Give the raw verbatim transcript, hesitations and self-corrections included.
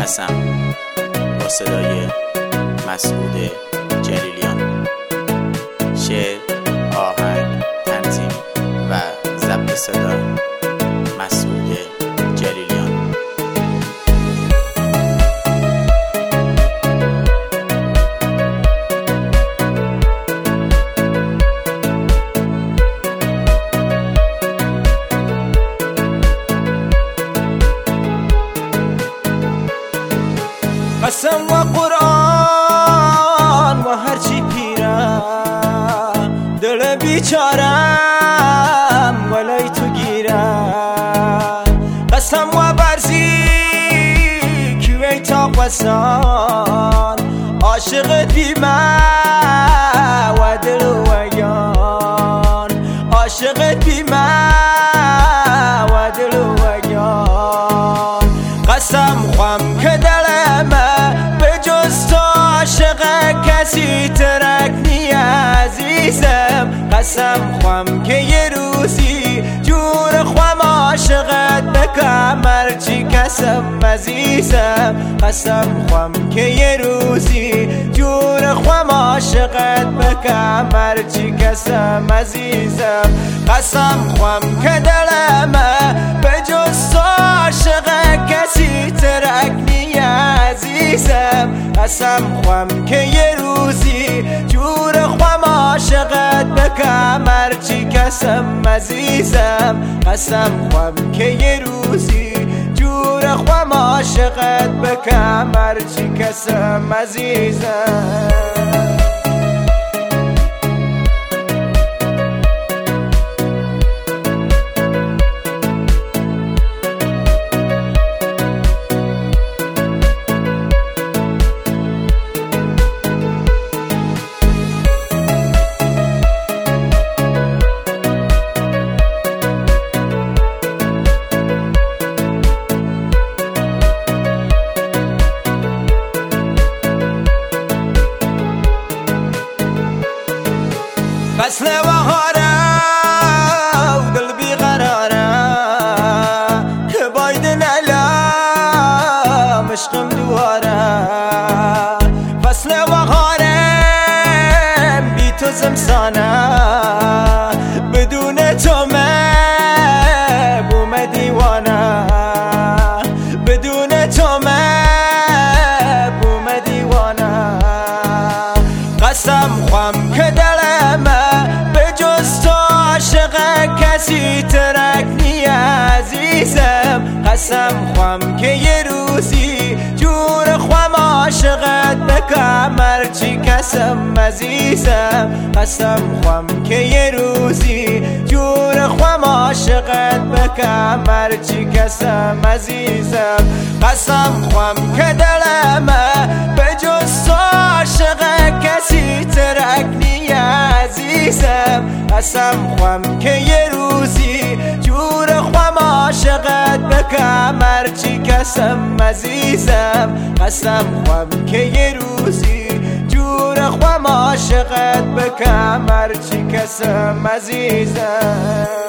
قسم با صدای مسعود جلیلیان. شعر، آهنگ، تنظیم و ضبط صدا مسعود جلیلیان. قسم و قرآن و هرچی پیرم، دل بیچارم ولای تو گیرم. قسم و برزی که تا قسان، عاشقت بیمه و دل و یان، عاشقت بیمه و دل و یان. قسم خوام که کسی ترک نی عزیزم. قسم خوام که یه روزی جور خوام عاشقت بکم هرچی کسم عزیزم. قسم خوام که یه روزی جور خوام عاشقت بکم هرچی کسم عزیزم. قسم خوام که دلمه به جز تو عاشق کسی ترک نی عزیزم. قسم خوام که یه روزی جور خوام عاشقت بکم هرچی کسم عزیزم. قسم خوام که یه روزی جور خوام عاشقت بکم هرچی کسم عزیزم. فصل بهاره و دل بیقراره، که باید نلام عشقم دواره. فصل بهاره بی تو زمستانه، بدون تو من بوم دیوانه، بدون تو من بوم دیوانه. قسم خوام که کسی ترک نی عزیزم. قسم خوام که یه روزی جور خوام عاشقت بکم هرچی کسم عزیزم. قسم خوام که یه روزی جور خوام عاشقت بکم هرچی کسم عزیزم. قسم خوام که دلمه به جز تو عاشق کسی ترک نی عزیزم. قسم خوام که یه روزی جور خوام عاشقت بکم هرچی کسم عزیزم. قسم خوام که یه روزی جور خوام عاشقت بکم هرچی کسم عزیزم.